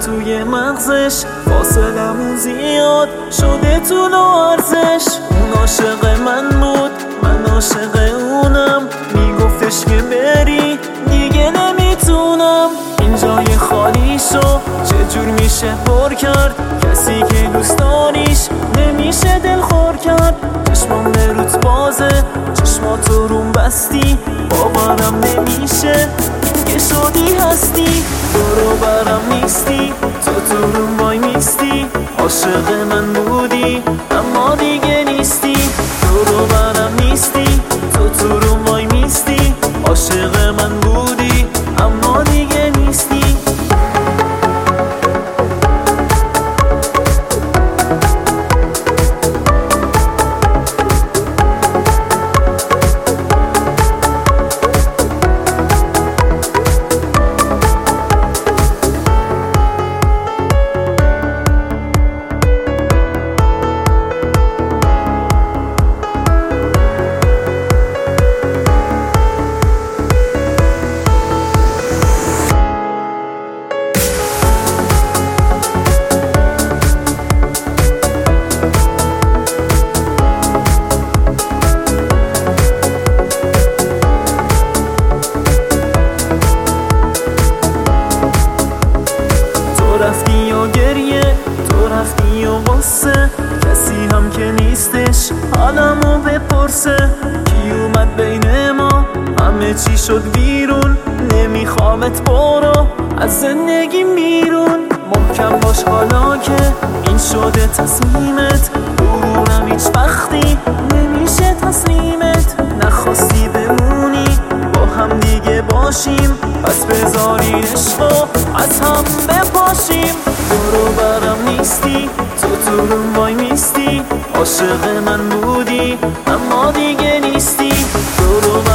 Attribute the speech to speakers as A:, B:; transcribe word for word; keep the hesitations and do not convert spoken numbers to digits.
A: توی مغزش، فاصلمون زیاد شده طول و ارزش. اون عاشق من بود، من عاشق اونم، میگفتش که بری دیگه نمیتونم. این جای خالی شو چجور میشه پر کرد؟ کسی که دوست داریش نمیشه دلخور کرد. چشمام به روت بازه، چشماتو روم بستی، باورم نمیشه که شدی هستی. برو برم نیستی، تو تو روم وای میستی، عاشق من بودی اما دیگه نیستی. برو برم نیستی، تو تو روم وای میستی، عاشق من بودی اما دیگه نیستی. رفتی و گریه، تو رفتی و غصه، کسی هم که نیستش حالمو بپرسه. کی اومد بین ما، همه چی شد بیرون، نمیخوامت برو از زندگی بیرون. محکم باش حالا که این شده تصمیمت، غرورم هیچ وقتی نمیشه تسلیمت. نخواستی بمونی با هم دیگه باشیم، پس بذارین عشقو از هم بپاشیم. برو برم نیستی، تو تو روم وای میستی، عاشق من بودی اما دیگه نیستی. برو